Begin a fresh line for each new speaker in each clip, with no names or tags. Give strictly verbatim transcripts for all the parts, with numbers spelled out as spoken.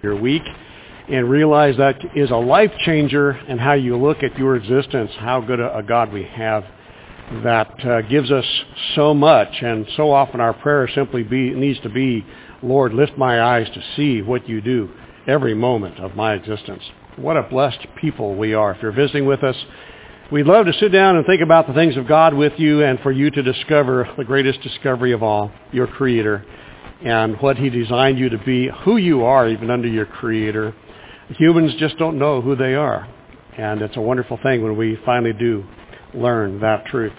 your week and realize that is a life changer in how you look at your existence, how good a, a God we have that uh, gives us so much. And so often our prayer simply be, needs to be, Lord, lift my eyes to see what you do every moment of my existence. What a blessed people we are. If you're visiting with us, we'd love to sit down and think about the things of God with you and for you to discover the greatest discovery of all, your Creator, and what he designed you to be, who you are even under your Creator. Humans just don't know who they are. And it's a wonderful thing when we finally do learn that truth.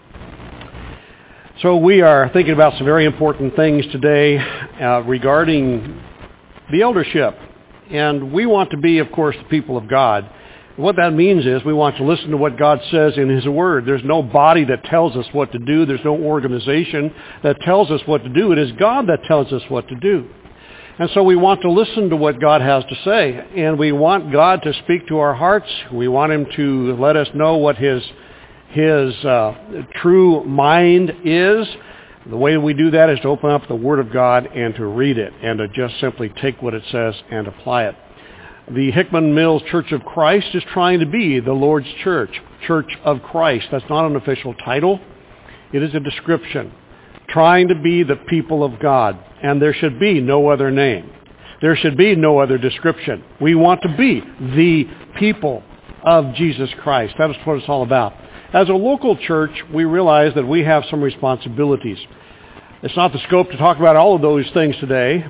So we are thinking about some very important things today uh, regarding the eldership. And we want to be, of course, the people of God. What that means is we want to listen to what God says in his word. There's no body that tells us what to do. There's no organization that tells us what to do. It is God that tells us what to do. And so we want to listen to what God has to say. And we want God to speak to our hearts. We want him to let us know what his, his uh, true mind is. The way we do that is to open up the Word of God and to read it and to just simply take what it says and apply it. The Hickman Mills Church of Christ is trying to be the Lord's church, Church of Christ. That's not an official title. It is a description. Trying to be the people of God. And there should be no other name. There should be no other description. We want to be the people of Jesus Christ. That is what it's all about. As a local church, we realize that we have some responsibilities. It's not the scope to talk about all of those things today,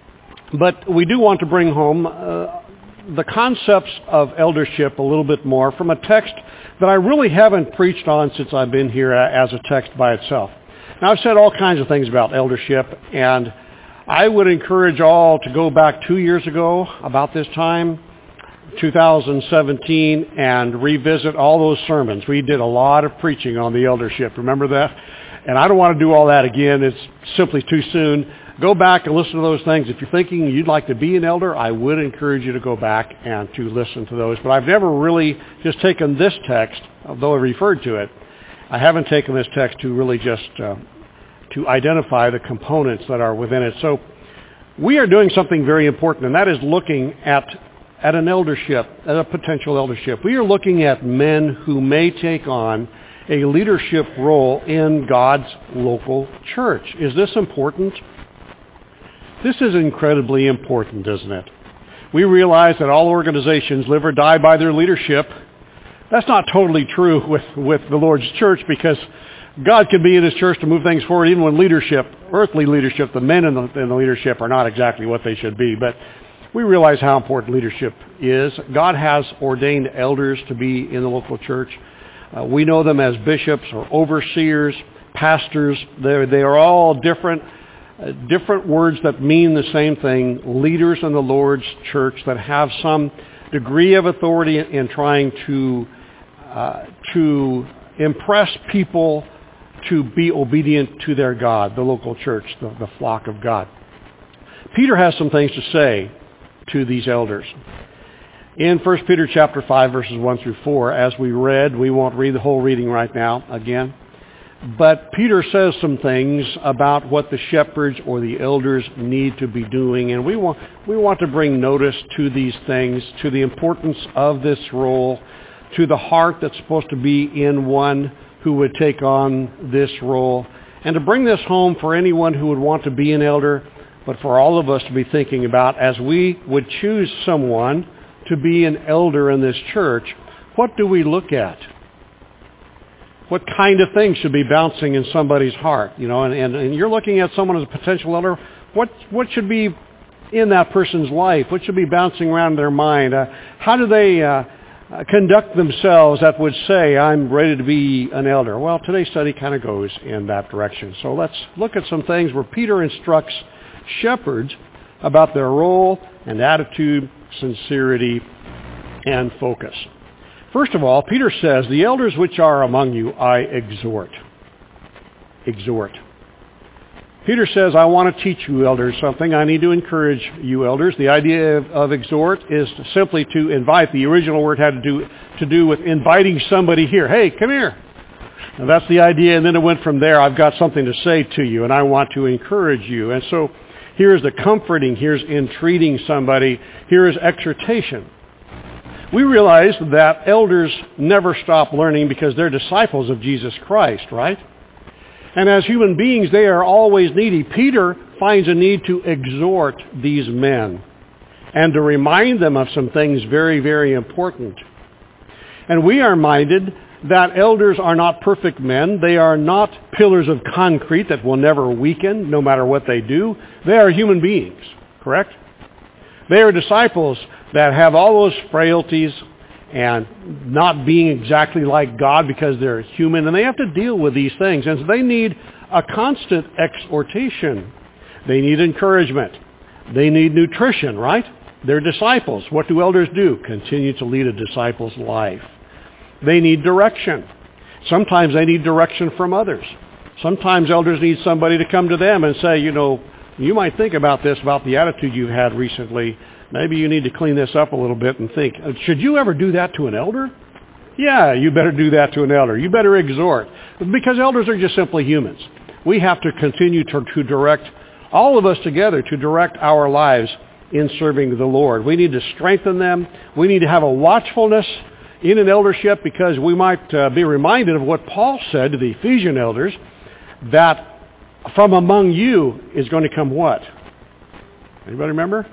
but we do want to bring home uh, the concepts of eldership a little bit more from a text that I really haven't preached on since I've been here as a text by itself. Now, I've said all kinds of things about eldership, and I would encourage all to go back two years ago about this time, two thousand seventeen, and revisit all those sermons. We did a lot of preaching on the eldership. Remember that? And I don't want to do all that again. It's simply too soon. Go back and listen to those things. If you're thinking you'd like to be an elder, I would encourage you to go back and to listen to those. But I've never really just taken this text, although I referred to it. I haven't taken this text to really just uh, to identify the components that are within it. So we are doing something very important, and that is looking at at an eldership, at a potential eldership. We are looking at men who may take on a leadership role in God's local church. Is this important? This is incredibly important, isn't it? We realize that all organizations live or die by their leadership. That's not totally true with, with the Lord's church, because God can be in his church to move things forward even when leadership, earthly leadership, the men in the, in the leadership are not exactly what they should be. But we realize how important leadership is. God has ordained elders to be in the local church. Uh, we know them as bishops or overseers, pastors. They're, they are all different, uh, different words that mean the same thing. Leaders in the Lord's church that have some degree of authority in trying to uh, to impress people to be obedient to their God, the local church, the, the flock of God. Peter has some things to say to these elders. In First Peter chapter five, verses one through four, as we read, we won't read the whole reading right now again, but Peter says some things about what the shepherds or the elders need to be doing, and we want, we want to bring notice to these things, to the importance of this role, to the heart that's supposed to be in one who would take on this role, and to bring this home for anyone who would want to be an elder, but for all of us to be thinking about as we would choose someone to be an elder in this church. What do we look at? What kind of things should be bouncing in somebody's heart? You know, and, and, and you're looking at someone as a potential elder. What what should be in that person's life? What should be bouncing around in their mind? Uh, how do they uh, uh, conduct themselves that would say, I'm ready to be an elder? Well, today's study kind of goes in that direction. So let's look at some things where Peter instructs shepherds about their role and attitude, sincerity, and focus. First of all, Peter says, the elders which are among you, I exhort. Exhort. Peter says, I want to teach you elders something. I need to encourage you elders. The idea of, of exhort is simply to invite. The original word had to do, to do with inviting somebody here. Hey, come here. And that's the idea. And then it went from there. I've got something to say to you, and I want to encourage you. And so Here's the comforting. Here's entreating somebody. Here is exhortation. We realize that elders never stop learning because they're disciples of Jesus Christ, right? And as human beings, they are always needy. Peter finds a need to exhort these men and to remind them of some things very, very important. And we are minded that elders are not perfect men. They are not pillars of concrete that will never weaken no matter what they do. They are human beings, correct? They are disciples that have all those frailties and not being exactly like God because they're human, and they have to deal with these things. And so they need a constant exhortation. They need encouragement. They need nutrition, right? They're disciples. What do elders do? Continue to lead a disciple's life. They need direction. Sometimes they need direction from others. Sometimes elders need somebody to come to them and say, you know, you might think about this, about the attitude you've had recently. Maybe you need to clean this up a little bit and think, should you ever do that to an elder? Yeah, you better do that to an elder. You better exhort. Because elders are just simply humans. We have to continue to, to direct, all of us together, to direct our lives in serving the Lord. We need to strengthen them. We need to have a watchfulness in an eldership, because we might uh, be reminded of what Paul said to the Ephesian elders, that from among you is going to come what? Anybody remember?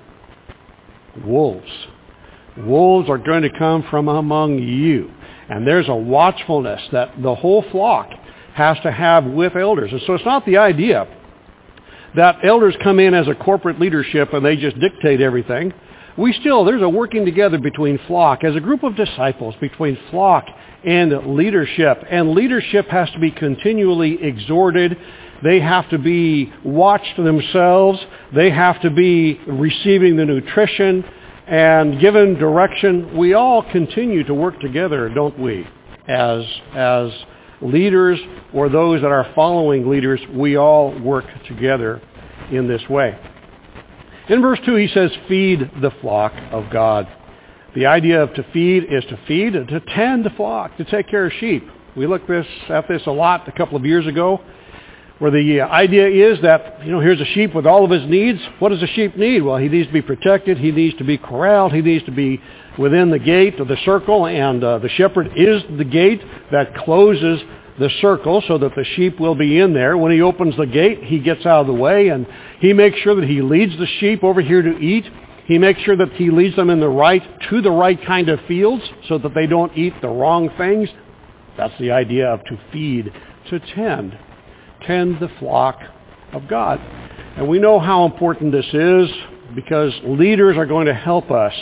Wolves. Wolves are going to come from among you. And there's a watchfulness that the whole flock has to have with elders. And so it's not the idea that elders come in as a corporate leadership and they just dictate everything. We still, there's a working together between flock, as a group of disciples, between flock and leadership. And leadership has to be continually exhorted. They have to be watched themselves. They have to be receiving the nutrition and given direction. We all continue to work together, don't we? As, as leaders or those that are following leaders, we all work together in this way. In verse two, he says, feed the flock of God. The idea of to feed is to feed, to tend the flock, to take care of sheep. We looked this, at this a lot a couple of years ago, where the idea is that, you know, here's a sheep with all of his needs. What does a sheep need? Well, he needs to be protected. He needs to be corralled. He needs to be within the gate of the circle, and uh, the shepherd is the gate that closes the circle so that the sheep will be in there. When he opens the gate, he gets out of the way, and he makes sure that he leads the sheep over here to eat. He makes sure that he leads them in the right, to the right kind of fields so that they don't eat the wrong things. That's the idea of to feed, to tend. Tend the flock of God. And we know how important this is because leaders are going to help us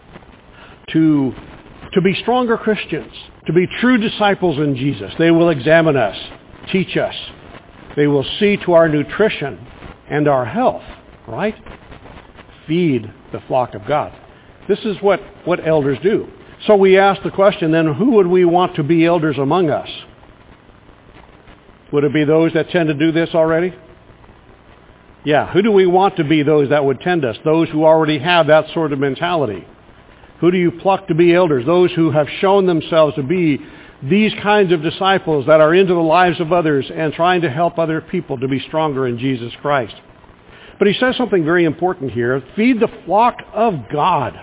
to, to be stronger Christians, to be true disciples in Jesus. They will examine us, teach us. They will see to our nutrition and our health, right? Feed the flock of God. This is what, what elders do. So we ask the question then, who would we want to be elders among us? Would it be those that tend to do this already? Yeah, who do we want to be those that would tend us? Those who already have that sort of mentality. Who do you pluck to be elders? Those who have shown themselves to be these kinds of disciples that are into the lives of others and trying to help other people to be stronger in Jesus Christ. But he says something very important here. Feed the flock of God.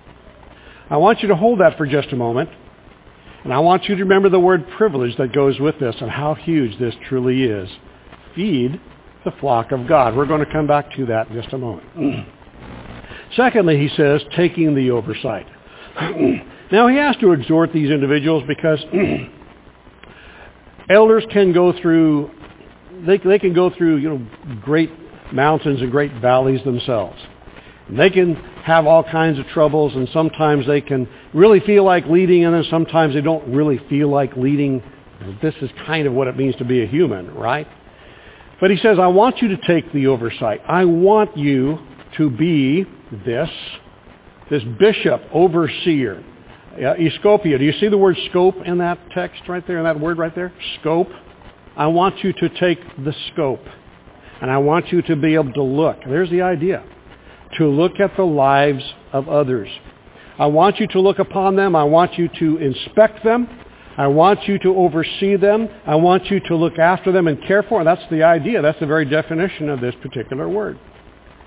I want you to hold that for just a moment. And I want you to remember the word privilege that goes with this and how huge this truly is. Feed the flock of God. We're going to come back to that in just a moment. Secondly, he says, taking the oversight. Now, he has to exhort these individuals because elders can go through, they, they can go through, you know, great mountains and great valleys themselves. And they can have all kinds of troubles, and sometimes they can really feel like leading, and then sometimes they don't really feel like leading. This is kind of what it means to be a human, right? But he says, I want you to take the oversight. I want you to be this, this bishop, overseer, uh, Escopia. Do you see the word scope in that text right there, in that word right there? Scope. I want you to take the scope, and I want you to be able to look. There's the idea. To look at the lives of others. I want you to look upon them. I want you to inspect them. I want you to oversee them. I want you to look after them and care for them. That's the idea. That's the very definition of this particular word.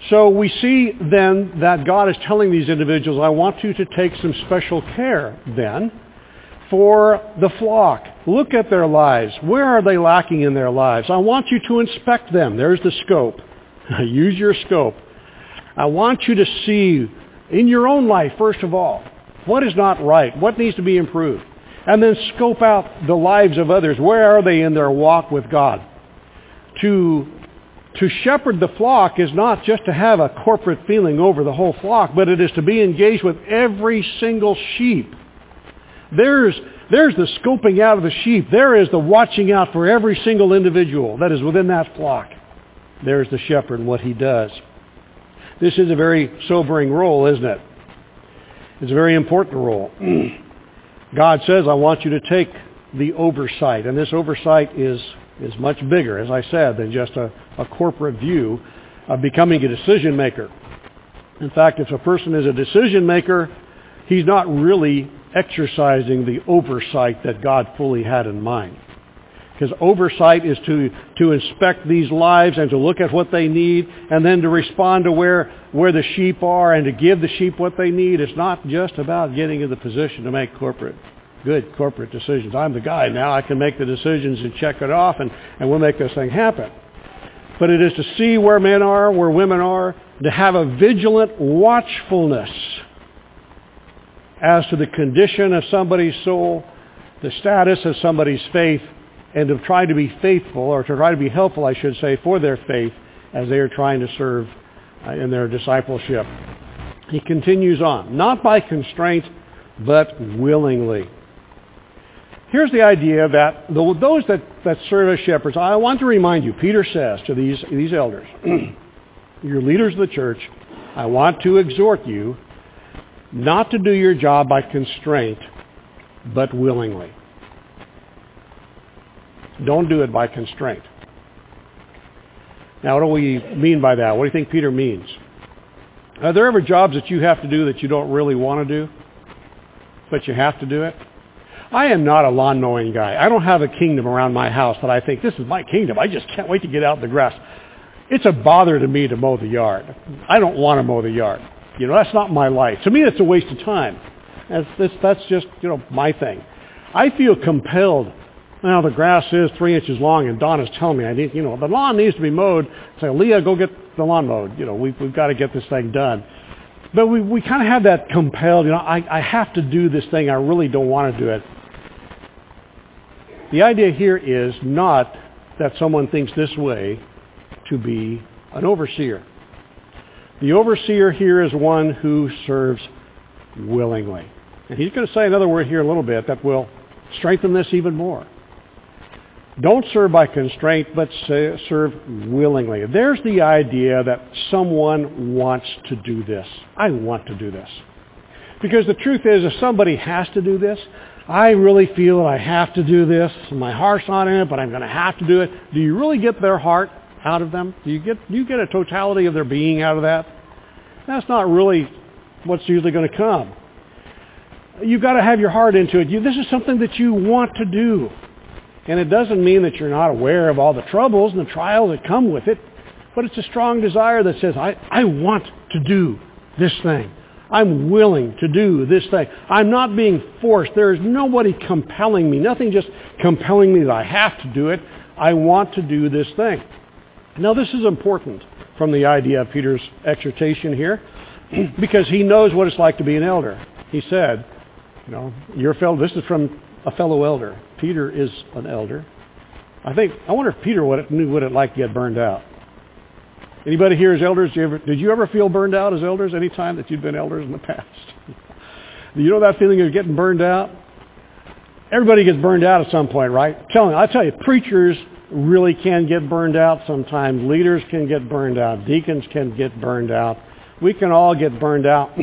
So we see then that God is telling these individuals, I want you to take some special care then for the flock. Look at their lives. Where are they lacking in their lives? I want you to inspect them. There's the scope. Use your scope. I want you to see in your own life, first of all, what is not right, what needs to be improved. And then scope out the lives of others. Where are they in their walk with God? To, to shepherd the flock is not just to have a corporate feeling over the whole flock, but it is to be engaged with every single sheep. There's, there's the scoping out of the sheep. There is the watching out for every single individual that is within that flock. There's the shepherd and what he does. This is a very sobering role, isn't it? It's a very important role. God says, I want you to take the oversight. And this oversight is, is much bigger, as I said, than just a, a corporate view of becoming a decision maker. In fact, if a person is a decision maker, he's not really exercising the oversight that God fully had in mind. Because oversight is to, to inspect these lives and to look at what they need and then to respond to where, where the sheep are and to give the sheep what they need. It's not just about getting in the position to make corporate, good corporate decisions. I'm the guy now. I can make the decisions and check it off and, and we'll make this thing happen. But it is to see where men are, where women are, to have a vigilant watchfulness as to the condition of somebody's soul, the status of somebody's faith, and to try to be faithful, or to try to be helpful, I should say, for their faith as they are trying to serve uh, in their discipleship. He continues on, not by constraint, but willingly. Here's the idea that the, those that, that serve as shepherds, I want to remind you, Peter says to these, these elders, your leaders of the church, I want to exhort you not to do your job by constraint, but willingly. Don't do it by constraint. Now, what do we mean by that? What do you think Peter means? Are there ever jobs that you have to do that you don't really want to do, but you have to do it? I am not a lawn mowing guy. I don't have a kingdom around my house that I think, this is my kingdom. I just can't wait to get out in the grass. It's a bother to me to mow the yard. I don't want to mow the yard. You know, that's not my life. To me, it's a waste of time. That's, that's, that's just, you know, my thing. I feel compelled. Now, the grass is three inches long, and Donna's telling me, I need, you know, the lawn needs to be mowed. I say, Leah, go get the lawn mowed. You know, we've, we've got to get this thing done. But we, we kind of have that compelled, you know, I, I have to do this thing. I really don't want to do it. The idea here is not that someone thinks this way to be an overseer. The overseer here is one who serves willingly. And he's going to say another word here in a little bit that will strengthen this even more. Don't serve by constraint, but serve willingly. There's the idea that someone wants to do this. I want to do this. Because the truth is, if somebody has to do this, I really feel that I have to do this. My heart's not in it, but I'm going to have to do it. Do you really get their heart out of them? Do you get, do you get a totality of their being out of that? That's not really what's usually going to come. You've got to have your heart into it. You, this is something that you want to do. And it doesn't mean that you're not aware of all the troubles and the trials that come with it, but it's a strong desire that says, I, I want to do this thing. I'm willing to do this thing. I'm not being forced. There is nobody compelling me, nothing just compelling me that I have to do it. I want to do this thing. Now, this is important from the idea of Peter's exhortation here, because he knows what it's like to be an elder. He said, you know, your fellow, this is from a fellow elder. Peter is an elder. I think, I wonder if Peter what knew what it like to get burned out. Anybody here as elders, did you, ever, did you ever feel burned out as elders any time that you've been elders in the past? Do you know that feeling of getting burned out? Everybody gets burned out at some point, right? Tell me, I tell you, preachers really can get burned out sometimes. Leaders can get burned out. Deacons can get burned out. We can all get burned out.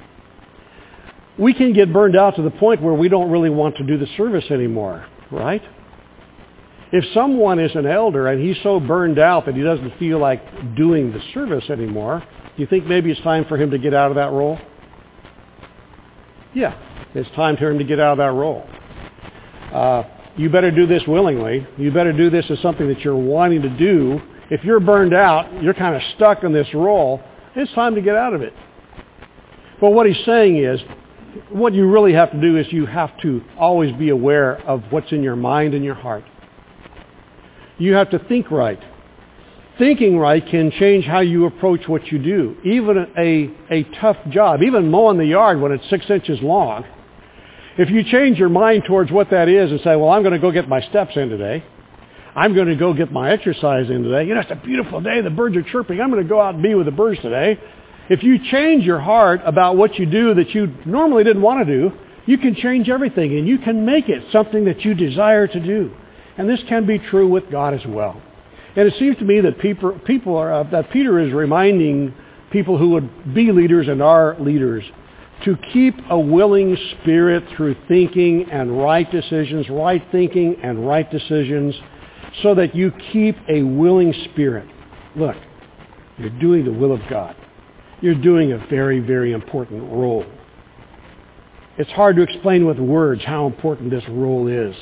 We can get burned out to the point where we don't really want to do the service anymore, right? If someone is an elder and he's so burned out that he doesn't feel like doing the service anymore, do you think maybe it's time for him to get out of that role? Yeah, it's time for him to get out of that role. Uh, you better do this willingly. You better do this as something that you're wanting to do. If you're burned out, you're kind of stuck in this role, It's time to get out of it. But what he's saying is, what you really have to do is you have to always be aware of what's in your mind and your heart. You have to think right. Thinking right can change how you approach what you do. Even a, a tough job, even mowing the yard when it's six inches long, if you change your mind towards what that is and say, well, I'm going to go get my steps in today. I'm going to go get my exercise in today. You know, it's a beautiful day. The birds are chirping. I'm going to go out and be with the birds today. If you change your heart about what you do that you normally didn't want to do, you can change everything and you can make it something that you desire to do. And this can be true with God as well. And it seems to me that people, people are, uh, that Peter is reminding people who would be leaders and are leaders to keep a willing spirit through thinking and right decisions, right thinking and right decisions, so that you keep a willing spirit. Look, you're doing the will of God. You're doing a very, very important role. It's hard to explain with words how important this role is.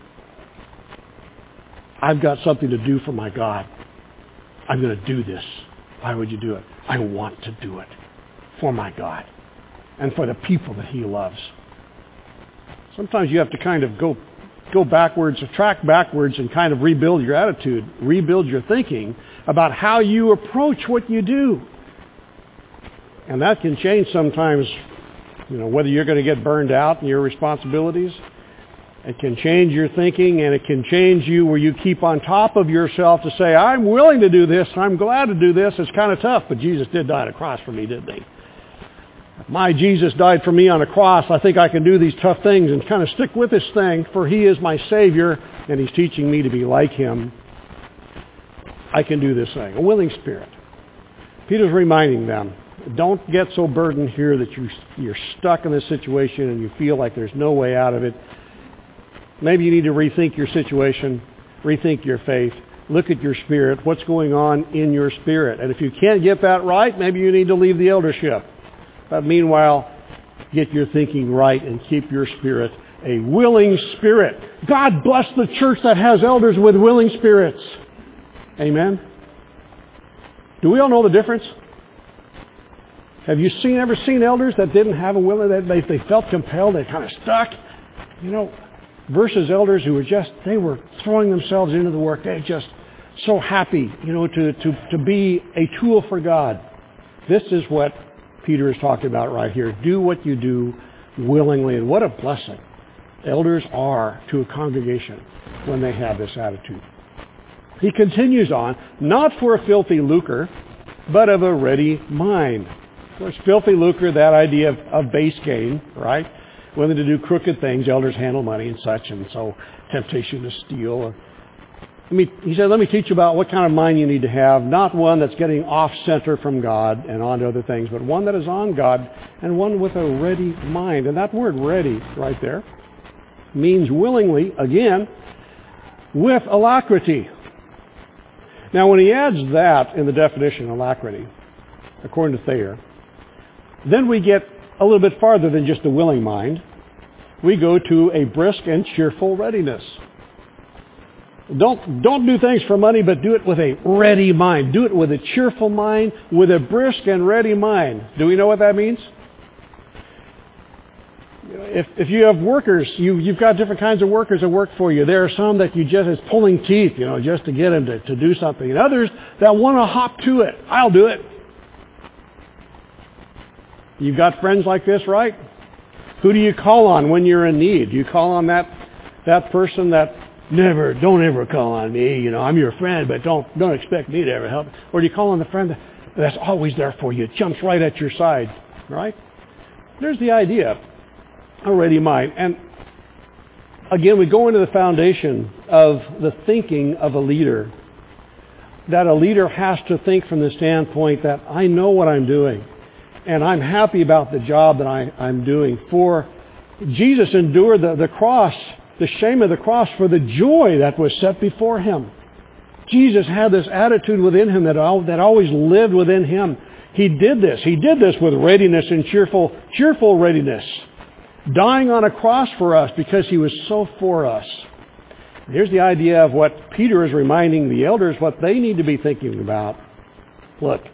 I've got something to do for my God. I'm going to do this. Why would you do it? I want to do it for my God and for the people that he loves. Sometimes you have to kind of go go backwards, track backwards, and kind of rebuild your attitude, rebuild your thinking about how you approach what you do. And that can change sometimes, you know, whether you're going to get burned out in your responsibilities. It can change your thinking, and it can change you where you keep on top of yourself to say, I'm willing to do this, I'm glad to do this. It's kind of tough, but Jesus did die on a cross for me, didn't he? My Jesus died for me on a cross. I think I can do these tough things and kind of stick with this thing, for he is my Savior, and he's teaching me to be like him. I can do this thing. A willing spirit. Peter's reminding them, don't get so burdened here that you, you're stuck in this situation and you feel like there's no way out of it. Maybe you need to rethink your situation, rethink your faith, look at your spirit, what's going on in your spirit. And if you can't get that right, maybe you need to leave the eldership. But meanwhile, get your thinking right and keep your spirit a willing spirit. God bless the church that has elders with willing spirits. Amen? Do we all know the difference? Have you seen ever seen elders that didn't have a willing, that they, they felt compelled, they kind of stuck? You know, versus elders who were just, they were throwing themselves into the work. They're just so happy, you know, to, to, to be a tool for God. This is what Peter is talking about right here. Do what you do willingly. And what a blessing elders are to a congregation when they have this attitude. He continues on, not for a filthy lucre, but of a ready mind. Of course, filthy lucre, that idea of, of base gain, right? Willing to do crooked things. Elders handle money and such, and so temptation to steal. Let me, he said, let me teach you about what kind of mind you need to have, not one that's getting off-center from God and on to other things, but one that is on God and one with a ready mind. And that word ready right there means willingly, again, with alacrity. Now, when he adds that in the definition, alacrity, according to Thayer, then we get a little bit farther than just a willing mind. We go to a brisk and cheerful readiness. Don't, don't do things for money, but do it with a ready mind. Do it with a cheerful mind, with a brisk and ready mind. Do we know what that means? If, if you have workers, you, you've got different kinds of workers that work for you. There are some that you just, it's pulling teeth, you know, just to get them to, to do something. And others that want to hop to it. I'll do it. You've got friends like this, right? Who do you call on when you're in need? Do you call on that, that person that never, don't ever call on me, you know, I'm your friend, but don't, don't expect me to ever help. Or do you call on the friend that's always there for you, jumps right at your side, right? There's the idea, a ready mind. And again, we go into the foundation of the thinking of a leader, that a leader has to think from the standpoint that I know what I'm doing, and I'm happy about the job that I, I'm doing. For Jesus endured the, the cross, the shame of the cross, for the joy that was set before him. Jesus had this attitude within him that, that always lived within him. He did this. He did this with readiness and cheerful, cheerful readiness, dying on a cross for us because he was so for us. Here's the idea of what Peter is reminding the elders, what they need to be thinking about. Look,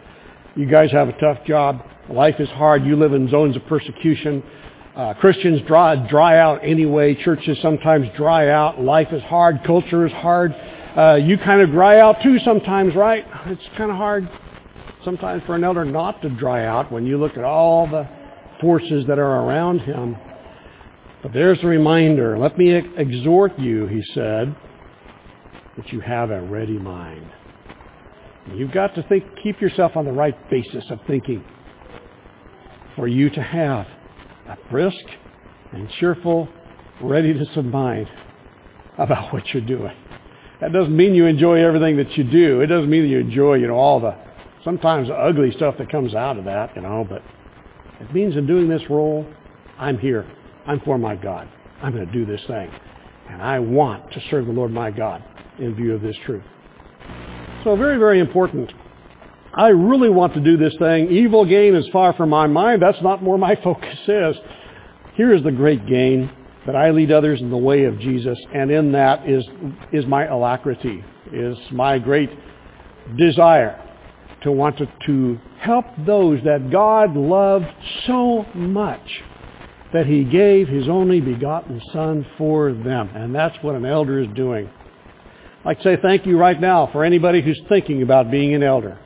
You guys have a tough job. Life is hard. You live in zones of persecution. Uh, Christians dry, dry out anyway. Churches sometimes dry out. Life is hard. Culture is hard. Uh, you kind of dry out too sometimes, right? It's kind of hard sometimes for an elder not to dry out when you look at all the forces that are around him. But there's a reminder. Let me exhort you, he said, that you have a ready mind. You've got to think, keep yourself on the right basis of thinking for you to have a brisk and cheerful readiness of mind about what you're doing. That doesn't mean you enjoy everything that you do. It doesn't mean that you enjoy, you know, all the, sometimes the ugly stuff that comes out of that, you know, but it means in doing this role, I'm here. I'm for my God. I'm going to do this thing. And I want to serve the Lord my God in view of this truth. So very, very important. I really want to do this thing. Evil gain is far from my mind. That's not where my focus is. Here is the great gain, that I lead others in the way of Jesus, and in that is, is my alacrity, is my great desire to want to, to help those that God loved so much that he gave his only begotten Son for them. And that's what an elder is doing. I'd like to say thank you right now for anybody who's thinking about being an elder.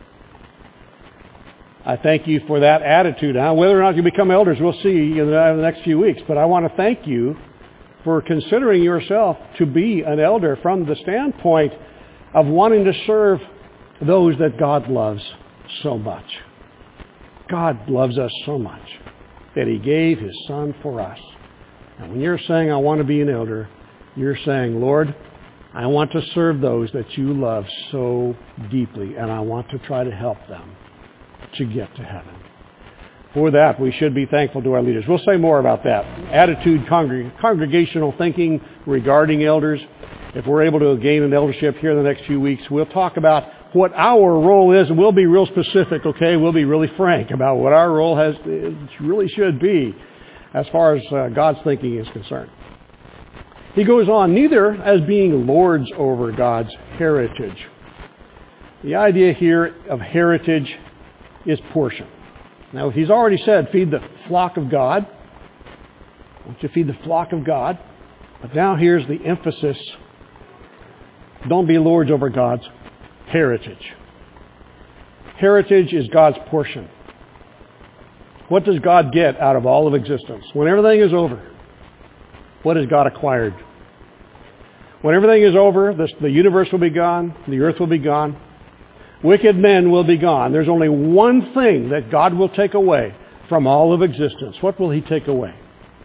I thank you for that attitude. Now, whether or not you become elders, we'll see in the next few weeks. But I want to thank you for considering yourself to be an elder from the standpoint of wanting to serve those that God loves so much. God loves us so much that he gave his Son for us. And when you're saying, I want to be an elder, you're saying, Lord, I want to serve those that you love so deeply, and I want to try to help them to get to heaven. For that, we should be thankful to our leaders. We'll say more about that. Attitude, congreg- congregational thinking regarding elders. If we're able to gain an eldership here in the next few weeks, we'll talk about what our role is, and we'll be real specific, okay? We'll be really frank about what our role has really should be as far as uh, God's thinking is concerned. He goes on, neither as being lords over God's heritage. The idea here of heritage is portion. Now, he's already said, feed the flock of God. I want you to feed the flock of God. But now here's the emphasis. Don't be lords over God's heritage. Heritage is God's portion. What does God get out of all of existence? When everything is over, what has God acquired? When everything is over, the, the universe will be gone, the earth will be gone, wicked men will be gone. There's only one thing that God will take away from all of existence. What will he take away?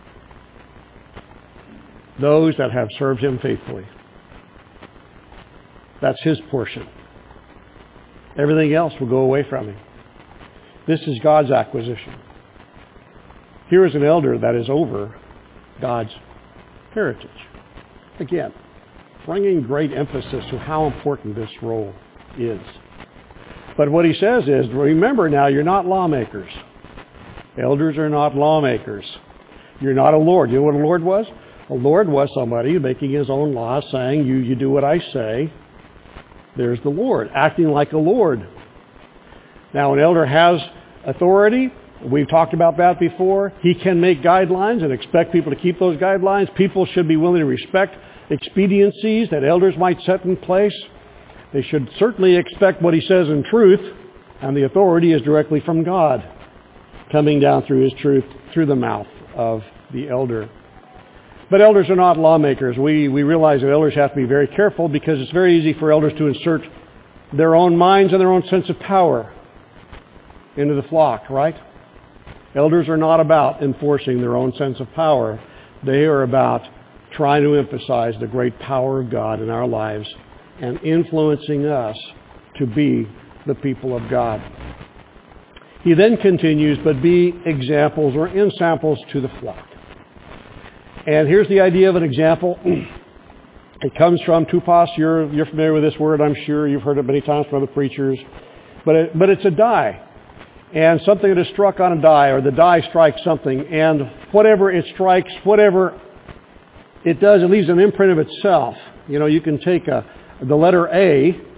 Those that have served him faithfully. That's his portion. Everything else will go away from him. This is God's acquisition. Here is an elder that is over God's heritage. Again, bringing great emphasis to how important this role is. But what he says is, remember now, you're not lawmakers. Elders are not lawmakers. You're not a lord. You know what a lord was? A lord was somebody making his own laws, saying, you, you do what I say. There's the Lord, acting like a lord. Now, an elder has authority. We've talked about that before. He can make guidelines and expect people to keep those guidelines. People should be willing to respect expediencies that elders might set in place. They should certainly expect what he says in truth, and the authority is directly from God, coming down through his truth, through the mouth of the elder. But elders are not lawmakers. We, we realize that elders have to be very careful because it's very easy for elders to insert their own minds and their own sense of power into the flock, right? Elders are not about enforcing their own sense of power. They are about trying to emphasize the great power of God in our lives and influencing us to be the people of God. He then continues, but be examples or ensamples to the flock. And here's the idea of an example. It comes from tupos. You're, you're familiar with this word, I'm sure. You've heard it many times from other preachers. But, it, but it's a die. And something that is struck on a die, or the die strikes something. And whatever it strikes, whatever it does, it leaves an imprint of itself. You know, you can take a, the letter A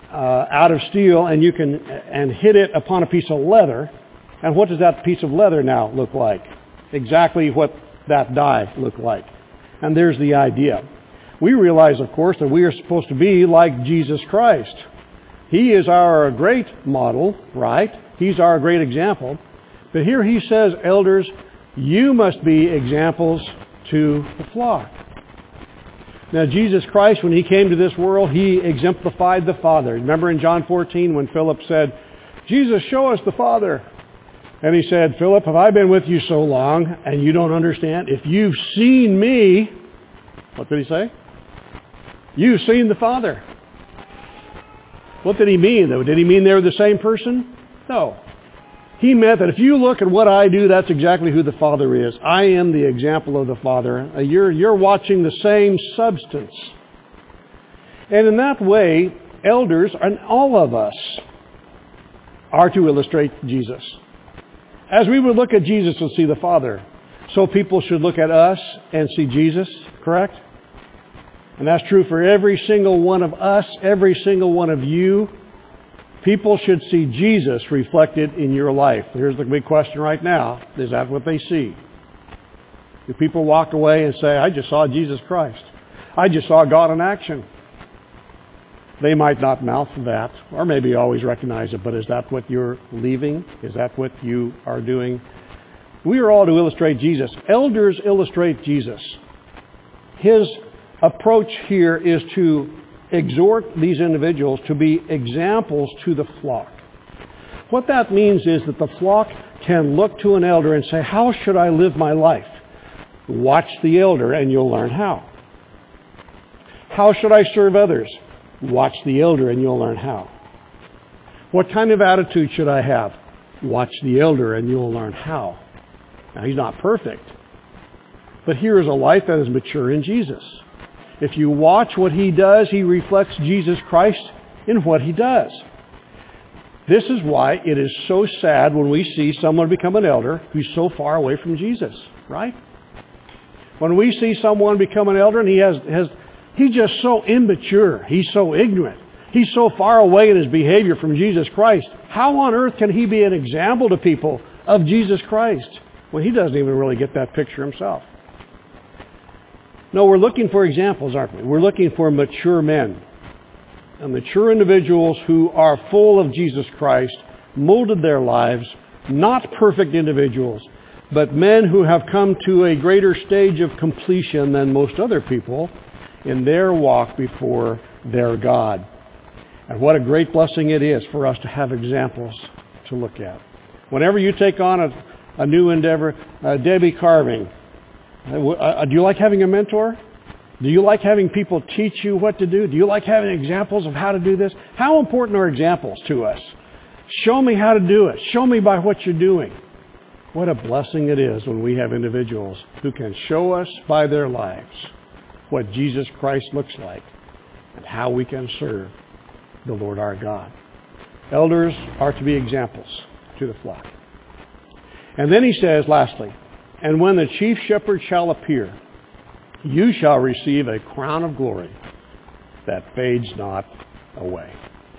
uh, out of steel and you can and hit it upon a piece of leather. And what does that piece of leather now look like? Exactly what that die looked like. And there's the idea. We realize, of course, that we are supposed to be like Jesus Christ. He is our great model, right? He's our great example. But here he says, elders, you must be examples to the flock. Now, Jesus Christ, when he came to this world, he exemplified the Father. Remember in John fourteen when Philip said, Jesus, show us the Father. And he said, Philip, have I been with you so long and you don't understand? If you've seen me, what did he say? You've seen the Father. What did he mean, though? Did he mean they were the same person? No. He meant that if you look at what I do, that's exactly who the Father is. I am the example of the Father. Uh, you're, you're watching the same substance. And in that way, elders, and all of us, are to illustrate Jesus. As we would look at Jesus and see the Father, so people should look at us and see Jesus, correct? And that's true for every single one of us, every single one of you. People should see Jesus reflected in your life. Here's the big question right now. Is that what they see? Do people walk away and say, I just saw Jesus Christ. I just saw God in action. They might not mouth that, or maybe always recognize it, but is that what you're leaving? Is that what you are doing? We are all to illustrate Jesus. Elders illustrate Jesus. His approach here is to exhort these individuals to be examples to the flock. What that means is that the flock can look to an elder and say, how should I live my life? Watch the elder and you'll learn how. How should I serve others? Watch the elder and you'll learn how. What kind of attitude should I have? Watch the elder and you'll learn how. Now, he's not perfect, but here is a life that is mature in Jesus. If you watch what he does, he reflects Jesus Christ in what he does. This is why it is so sad when we see someone become an elder who's so far away from Jesus, right? When we see someone become an elder and he has, has he's just so immature, he's so ignorant, he's so far away in his behavior from Jesus Christ, how on earth can he be an example to people of Jesus Christ when he doesn't even really get that picture himself? No, we're looking for examples, aren't we? We're looking for mature men, and mature individuals who are full of Jesus Christ, molded their lives, not perfect individuals, but men who have come to a greater stage of completion than most other people in their walk before their God. And what a great blessing it is for us to have examples to look at. Whenever you take on a, a new endeavor, uh, Debbie Carving, Uh, do you like having a mentor? Do you like having people teach you what to do? Do you like having examples of how to do this? How important are examples to us? Show me how to do it. Show me by what you're doing. What a blessing it is when we have individuals who can show us by their lives what Jesus Christ looks like and how we can serve the Lord our God. Elders are to be examples to the flock. And then he says, lastly, and when the chief shepherd shall appear, you shall receive a crown of glory that fades not away.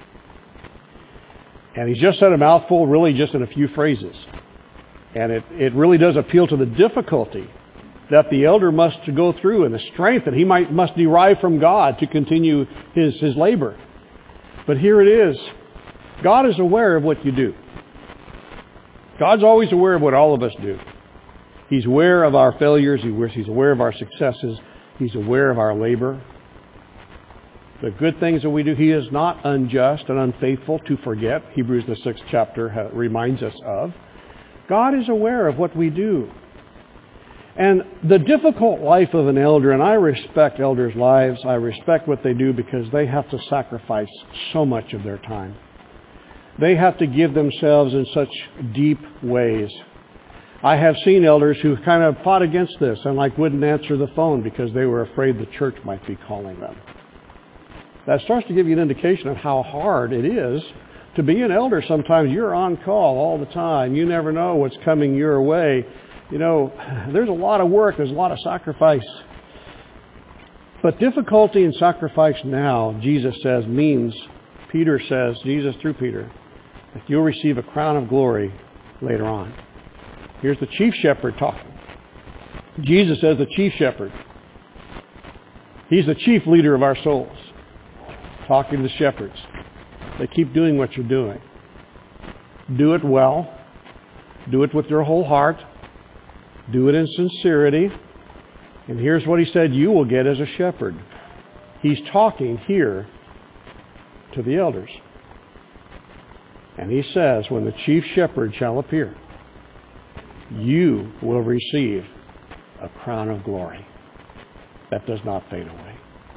And he's just said a mouthful, really just in a few phrases. And it, it really does appeal to the difficulty that the elder must go through and the strength that he might must derive from God to continue his, his labor. But here it is. God is aware of what you do. God's always aware of what all of us do. He's aware of our failures. He's aware of our successes. He's aware of our labor. The good things that we do, he is not unjust and unfaithful to forget. Hebrews, the sixth chapter, reminds us of. God is aware of what we do. And the difficult life of an elder, and I respect elders' lives. I respect what they do because they have to sacrifice so much of their time. They have to give themselves in such deep ways. I have seen elders who kind of fought against this and like wouldn't answer the phone because they were afraid the church might be calling them. That starts to give you an indication of how hard it is to be an elder. Sometimes you're on call all the time. You never know what's coming your way. You know, there's a lot of work. There's a lot of sacrifice. But difficulty and sacrifice now, Jesus says, means Peter says, Jesus through Peter, that you'll receive a crown of glory later on. Here's the chief shepherd talking. Jesus says the chief shepherd. He's the chief leader of our souls, talking to the shepherds. They keep doing what you're doing. Do it well. Do it with your whole heart. Do it in sincerity. And here's what he said you will get as a shepherd. He's talking here to the elders. And he says, when the chief shepherd shall appear, you will receive a crown of glory that does not fade away.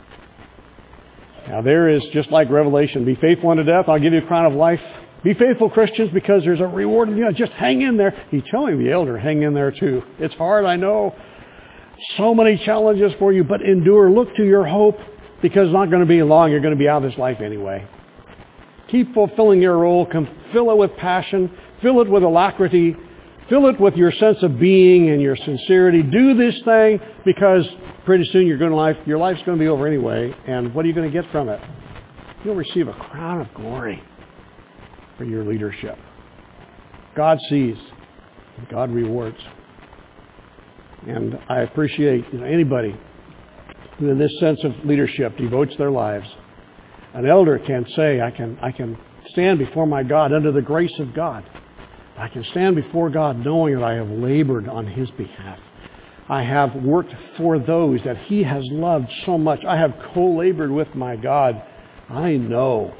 Now there is, just like Revelation, be faithful unto death, I'll give you a crown of life. Be faithful, Christians, because there's a reward. You know, just hang in there. He's telling the elder, hang in there too. It's hard, I know. So many challenges for you, but endure. Look to your hope, because it's not going to be long. You're going to be out of this life anyway. Keep fulfilling your role. Fill it with passion. Fill it with alacrity. Fill it with your sense of being and your sincerity. Do this thing, because pretty soon you're going to life, your life's going to be over anyway. And what are you going to get from it? You'll receive a crown of glory for your leadership. God sees. God rewards. And I appreciate you know, anybody who in this sense of leadership devotes their lives. An elder can say, I can, I can stand before my God under the grace of God. I can stand before God knowing that I have labored on His behalf. I have worked for those that He has loved so much. I have co-labored with my God. I know,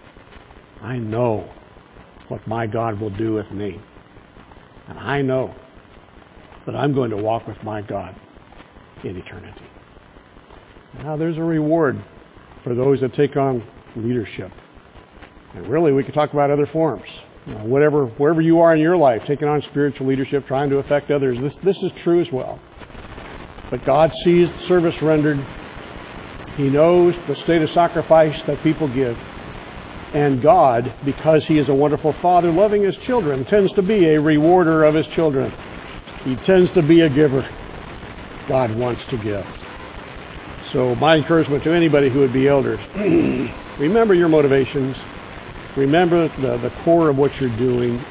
I know what my God will do with me. And I know that I'm going to walk with my God in eternity. Now there's a reward for those that take on leadership. And really we could talk about other forms. You know, whatever, wherever you are in your life, taking on spiritual leadership, trying to affect others, this, this is true as well. But God sees the service rendered. He knows the state of sacrifice that people give. And God, because He is a wonderful Father loving His children, tends to be a rewarder of His children. He tends to be a giver. God wants to give. So my encouragement to anybody who would be elders, remember your motivations. Remember the, the core of what you're doing.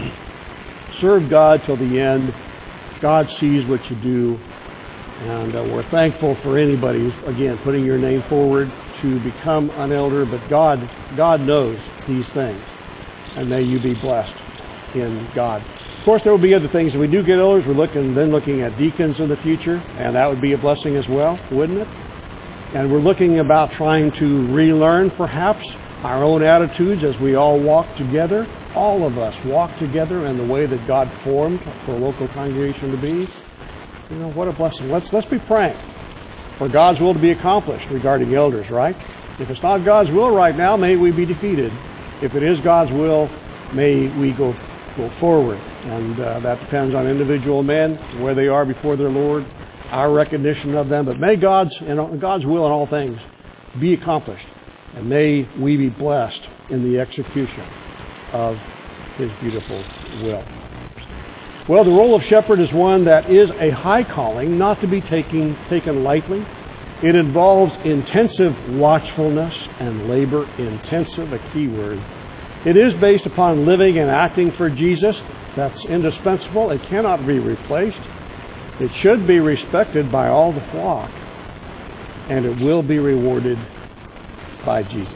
Serve God till the end. God sees what you do. And uh, we're thankful for anybody who's, again, putting your name forward to become an elder. But God, God knows these things. And may you be blessed in God. Of course, there will be other things. If we do get elders, we're looking then looking at deacons in the future. And that would be a blessing as well, wouldn't it? And we're looking about trying to relearn, perhaps, our own attitudes as we all walk together. All of us walk together in the way that God formed for a local congregation to be. You know, what a blessing. Let's, let's be praying for God's will to be accomplished regarding elders, right? If it's not God's will right now, may we be defeated. If it is God's will, may we go, go forward. And uh, that depends on individual men, where they are before their Lord, our recognition of them. But may God's, and God's will in all things be accomplished. And may we be blessed in the execution of His beautiful will. Well, the role of shepherd is one that is a high calling, not to be taken, taken lightly. It involves intensive watchfulness and labor. Intensive, a key word. It is based upon living and acting for Jesus. That's indispensable. It cannot be replaced. It should be respected by all the flock. And it will be rewarded by Jesus.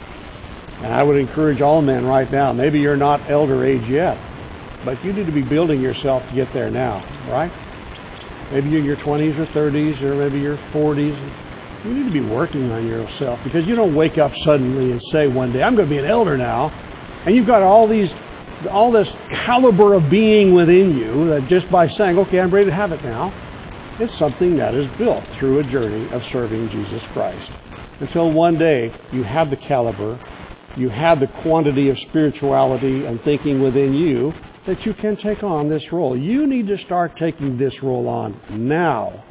And I would encourage all men right now, maybe you're not elder age yet, but you need to be building yourself to get there now, right? Maybe you're in your twenties or thirties or maybe your forties. You need to be working on yourself, because you don't wake up suddenly and say one day, I'm going to be an elder now, and you've got all these, all this caliber of being within you that just by saying, okay, I'm ready to have it now, it's something that is built through a journey of serving Jesus Christ. Until one day you have the caliber, you have the quantity of spirituality and thinking within you that you can take on this role. You need to start taking this role on now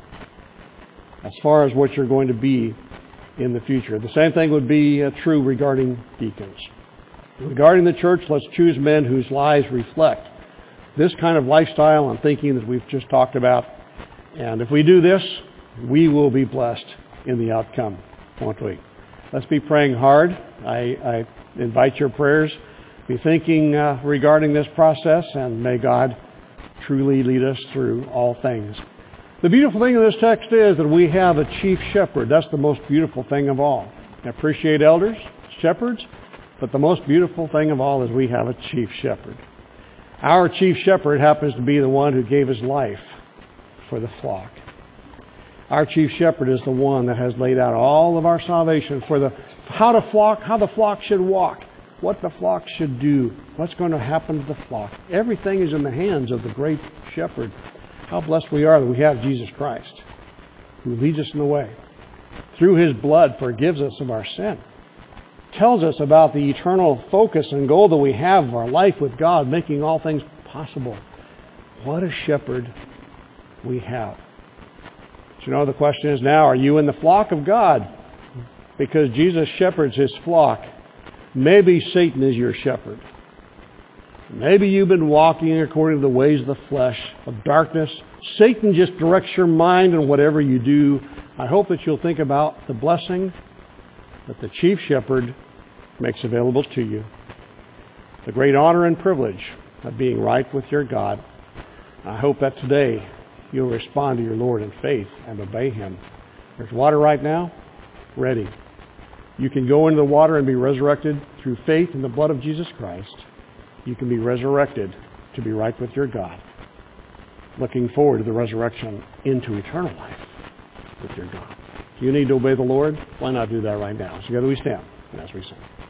as far as what you're going to be in the future. The same thing would be uh, true regarding deacons. Regarding the church, let's choose men whose lives reflect this kind of lifestyle and thinking that we've just talked about. And if we do this, we will be blessed in the outcome, won't we? Let's be praying hard. I, I invite your prayers. Be thinking uh, regarding this process, and may God truly lead us through all things. The beautiful thing in this text is that we have a chief shepherd. That's the most beautiful thing of all. I appreciate elders, shepherds, but the most beautiful thing of all is we have a chief shepherd. Our chief shepherd happens to be the one who gave his life for the flock. Our chief shepherd is the one that has laid out all of our salvation for the how the flock, how the flock should walk, what the flock should do, what's going to happen to the flock. Everything is in the hands of the great shepherd. How blessed we are that we have Jesus Christ, who leads us in the way. Through his blood forgives us of our sin. Tells us about the eternal focus and goal that we have of our life with God, making all things possible. What a shepherd we have. But you know, the question is now, are you in the flock of God? Because Jesus shepherds his flock. Maybe Satan is your shepherd. Maybe you've been walking according to the ways of the flesh, of darkness. Satan just directs your mind in whatever you do. I hope that you'll think about the blessing that the chief shepherd makes available to you. The great honor and privilege of being right with your God. I hope that today you'll respond to your Lord in faith and obey him. There's water right now, ready. You can go into the water and be resurrected through faith in the blood of Jesus Christ. You can be resurrected to be right with your God. Looking forward to the resurrection into eternal life with your God. Do you need to obey the Lord? Why not do that right now? Together we stand as we sing.